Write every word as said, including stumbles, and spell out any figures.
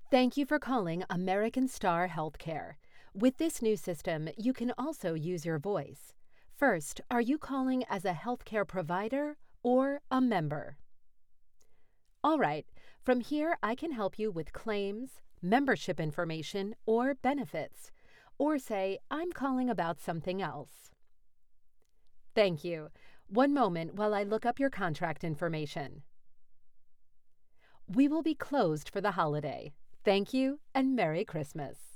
Thank you for calling American Star Healthcare. With this new system, you can also use your voice. First, are you calling as a healthcare provider or a member? All right, from here I can help you with claims, membership information, or benefits. Or say, I'm calling about something else. Thank you. One moment while I look up your contract information. We will be closed for the holiday. Thank you and Merry Christmas.